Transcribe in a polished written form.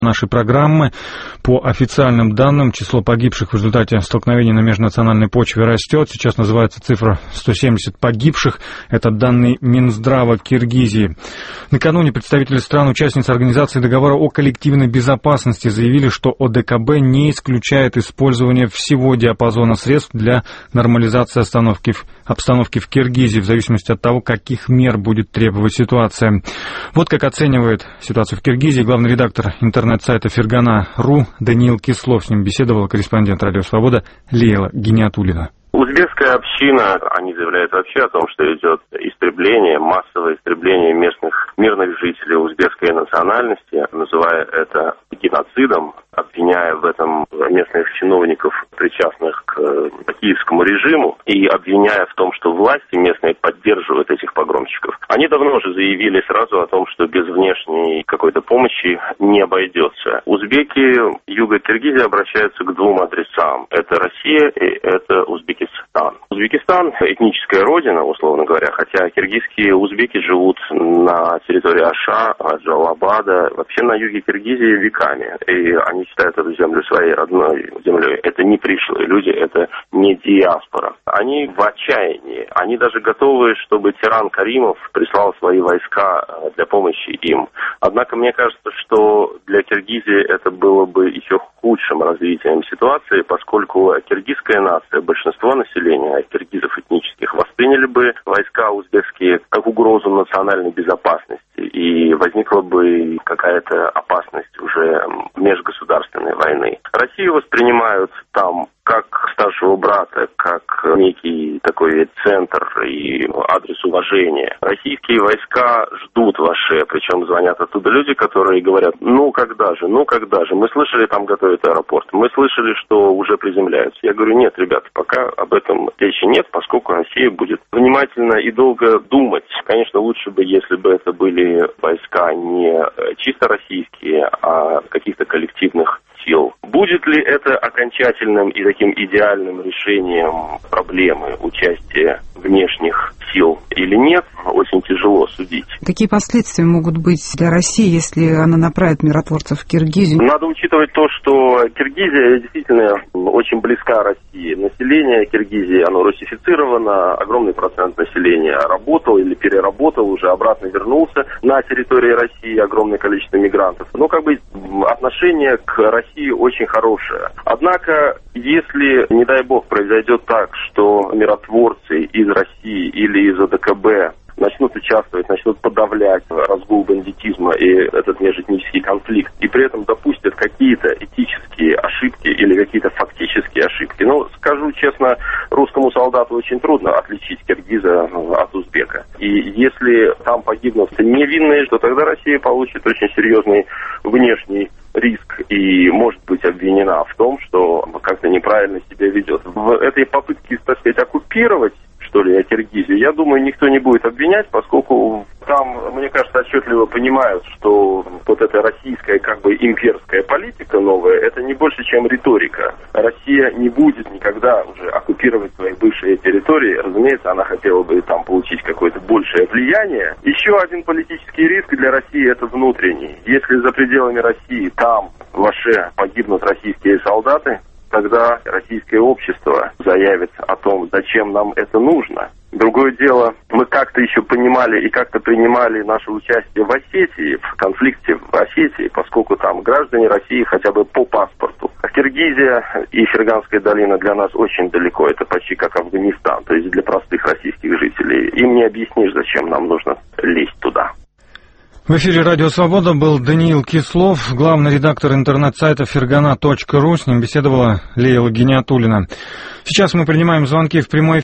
нашей программы. По официальным данным, число погибших в результате столкновений на межнациональной почве растет. Сейчас называется цифра 170 погибших. Это данные Минздрава Киргизии. Накануне представители стран-участниц Организации договора о коллективной безопасности заявили, что ОДКБ не исключает использование всего диапазона средств для нормализации обстановки в Киргизии, в зависимости от того, каких мер будет требовать ситуация. Вот как оценивает ситуацию в Киргизии главный редактор интернет-сайта Фергана.ру Даниил Кислов. С ним беседовала корреспондент «Радио Свобода» Лейла Гиниатуллина. Узбекская община, они заявляют вообще о том, что идет истребление, массовое истребление местных мирных жителей узбекской национальности, называя это геноцидом, обвиняя в этом местных чиновников, причастных к киевскому режиму, и обвиняя в том, что власти местные поддерживают этих погромщиков. Они давно уже заявили сразу о том, что без внешней какой-то помощи не обойдется. Узбеки юга Киргизии обращаются к двум адресам. Это Россия и это Узбекистан. Узбекистан — этническая родина, условно говоря, хотя киргизские узбеки живут на территории Аша, Джалабада, вообще на юге Киргизии веками. И они считают эту землю своей родной землей. Это не пришлые люди, это не диаспора. Они в отчаянии. Они даже готовы, чтобы тиран Каримов прислал свои войска для помощи им. Однако мне кажется, что для Киргизии это было бы еще худшим развитием ситуации, поскольку киргизская нация, большинство населения киргизов этнических, восприняли бы войска узбекские как угрозу национальной безопасности, и возникла бы какая-то опасность уже межгосударственной войны. Россию воспринимают там как старшего брата, как некий такой центр и адрес уважения. Российские войска ждут ваше, причем звонят оттуда люди, которые говорят: ну когда же, мы слышали, там готовят аэропорт, мы слышали, что уже приземляются. Я говорю: нет, ребята, пока об этом речи нет, поскольку Россия будет внимательно и долго думать. Конечно, лучше бы, если бы это были войска не чисто российские, а каких-то коллективных сил. Будет ли это окончательным и таким идеальным решением проблемы участия внешних сил или нет, очень тяжело судить. Какие последствия могут быть для России, если она направит миротворцев в Киргизию? Надо учитывать то, что Киргизия действительно очень близка России. Население Киргизии, оно русифицировано, огромный процент населения работал или переработал, уже обратно вернулся на территории России, огромное количество мигрантов. Но отношение к России очень хорошее. Однако, если, не дай бог, произойдет так, что миротворцы из России или из ОДКБ начнут участвовать, начнут подавлять разгул бандитизма и этот межэтнический конфликт, и при этом допустят какие-то этические ошибки или какие-то фактические ошибки. Скажу честно, русскому солдату очень трудно отличить киргиза от узбека. И если там погибнут невинные, то тогда Россия получит очень серьезный внешний риск и может быть обвинена в том, что как-то неправильно себя ведет. В этой попытке, так сказать, оккупировать, что ли, Киргизию, я думаю, никто не будет обвинять, поскольку там, мне кажется, отчетливо понимают, что вот эта российская имперская политика новая, это не больше, чем риторика. Россия не будет никогда уже оккупировать свои бывшие территории. Разумеется, она хотела бы там получить какое-то большее влияние. Еще один политический риск для России — это внутренний. Если за пределами России, там, в Аше, погибнут российские солдаты, тогда российское общество заявит о том, зачем нам это нужно. Другое дело, мы как-то еще понимали и как-то принимали наше участие в Осетии, в конфликте в Осетии, поскольку там граждане России хотя бы по паспорту. А Киргизия и Ферганская долина для нас очень далеко, это почти как Афганистан, то есть для простых российских жителей. Им не объяснишь, зачем нам нужно лезть туда. В эфире «Радио Свобода» был Даниил Кислов, главный редактор интернет-сайта Фергана.ру. С ним беседовала Лейла Гиниатуллина. Сейчас мы принимаем звонки в прямой эфир.